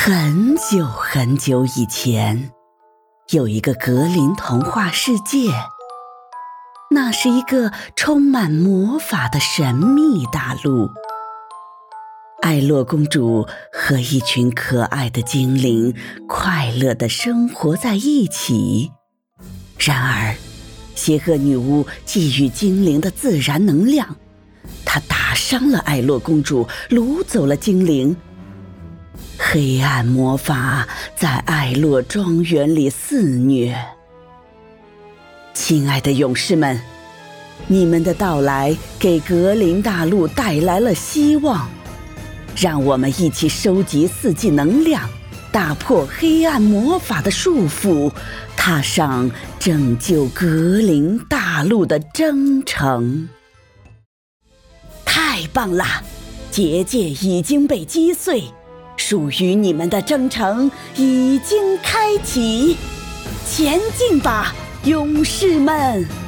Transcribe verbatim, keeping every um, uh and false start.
很久很久以前，有一个格林童话世界，那是一个充满魔法的神秘大陆。艾洛公主和一群可爱的精灵快乐地生活在一起。然而，邪恶女巫觊觎精灵的自然能量，她打伤了艾洛公主，掳走了精灵。黑暗魔法在艾洛庄园里肆虐。亲爱的勇士们，你们的到来给格林大陆带来了希望，让我们一起收集四季能量，打破黑暗魔法的束缚，踏上拯救格林大陆的征程。太棒了！结界已经被击碎，属于你们的征程已经开启，前进吧，勇士们！